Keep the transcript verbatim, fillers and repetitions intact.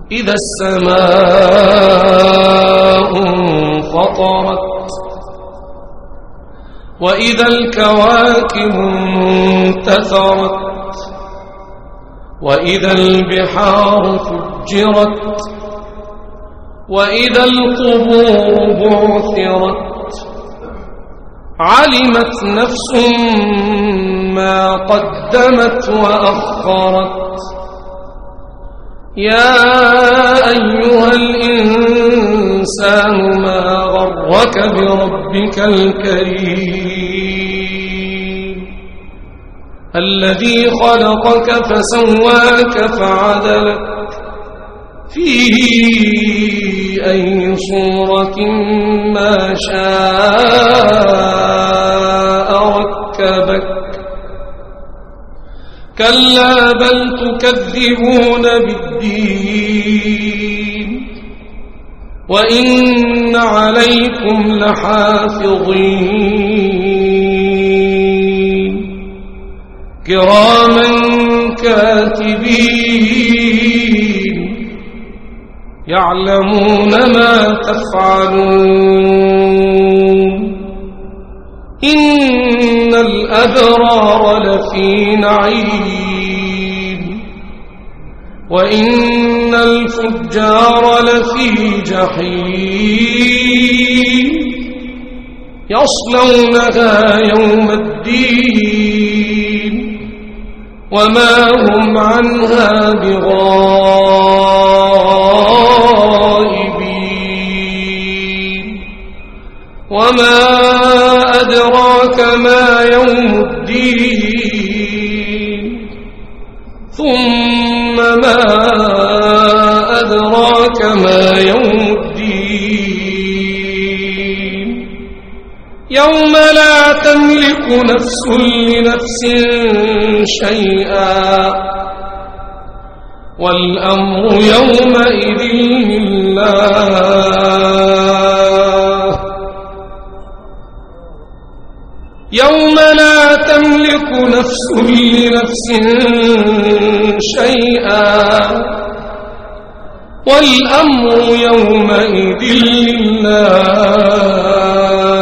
إذا السماء انفطرت وإذا الكواكب انتثرت وإذا البحار فجرت وإذا القبور بعثرت علمت نفس ما قدمت وأخرت يا أيها الإنسان ما غرك بربك الكريم الذي خلقك فسواك فعدلك في أي صورة ما شاء ركبك كلا بل تكذبون بالدين وإن عليكم لحافظين كراما كاتبين يعلمون ما تفعلون إن الأبرار لفي نعيم وإن الفجار لفي جحيم يصلونها يوم الدين وما هم عنها بغائبين وما أدراك ما يوم الدين ثم ما أدراك ما يوم الدين يوم لا تملك نفس لنفس شيئا والأمر يومئذ لله يوم لا تملك نفس لنفس شيئا والأمر يومئذ لله